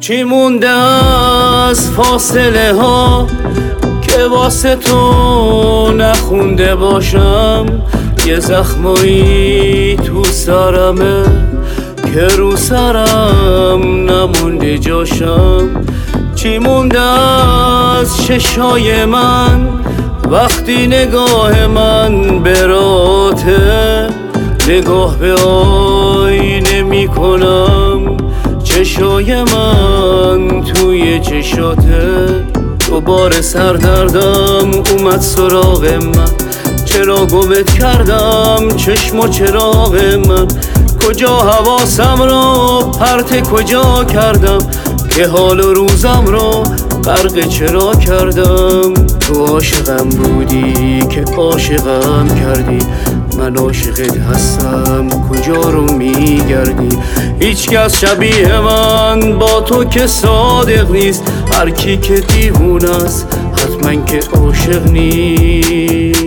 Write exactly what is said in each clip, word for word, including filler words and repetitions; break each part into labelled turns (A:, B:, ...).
A: چی مونده از فاصله ها که واسه تو نخونده باشم؟ یه زخمایی تو سرمه که رو سرم نمونده جاشم. چی مونده از چشای من وقتی نگاه من براته؟ نگاه به آینه میکنم، چشای من توی چشاته. دوباره سردردم اومد سراغ من، چرا گمت کردم چشم و چراغ من؟ کجا حواسم رو پرت کجا کردم که حال و روزم رو غرق چرا کردم؟ تو عاشقم بودی که عاشقم کردی، من عاشقت هستم کجا رو میگردی؟ هیچ کس شبیه من با تو که صادق نیست، هر کی که دیوونه است حتما که عاشق نیست.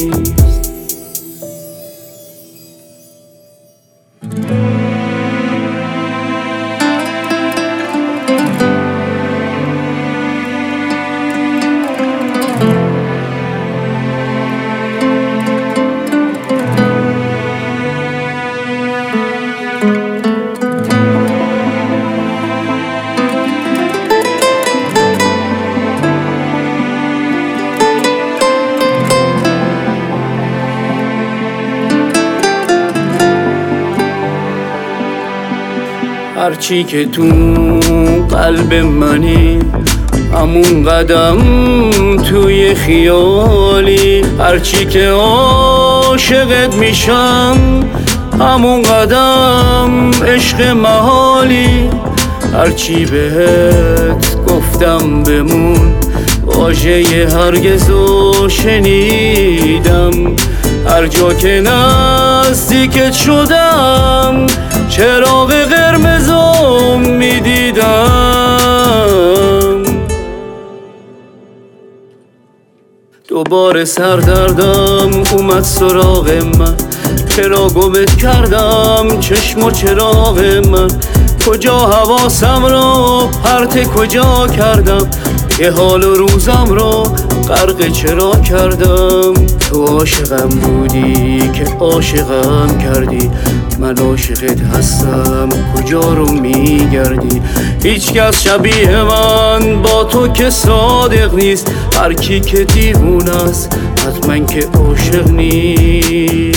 A: هرچی که تو قلب منی همون قدم توی خیالی، هرچی که عاشقت میشم همون قدم عشق محالی. هرچی بهت گفتم بمون، واژه هرگزو شنیدم. هر جا که نزدیکت شدم چراغ قرمزم میدیدم. دوباره سردردم اومد سراغ من، چرا گمت کردم چشم و چراغ من؟ کجا حواسم رو پرت کجا کردم که حال و روزم رو غرق چرا کردم؟ تو عاشقم بودی که عاشقم کردی، من عاشقت هستم کجا رو میگردی؟ هیچ کس شبیه من با تو که صادق نیست، هر کی که دیوونه است حتما که عاشق نیست.